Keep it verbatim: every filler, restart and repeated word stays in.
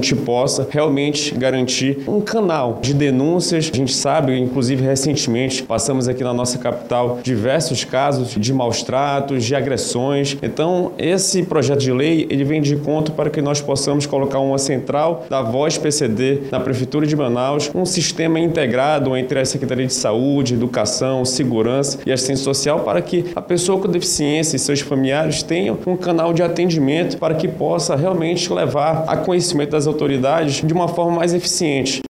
gente possa realmente garantir um canal de denúncias. A gente sabe, inclusive recentemente, passamos aqui na nossa capital diversos casos de maus tratos, de agressões. Então, esse projeto de lei, ele vem de encontro para que nós possamos colocar uma central da Voz P C D na Prefeitura de Manaus, um sistema integrado entre a Secretaria de Saúde, Educação, Segurança e Assistência Social, para que a pessoa com deficiência e seus familiares tenham um canal de atendimento para que possa realmente levar a conhecimento das autoridades de uma forma mais eficiente.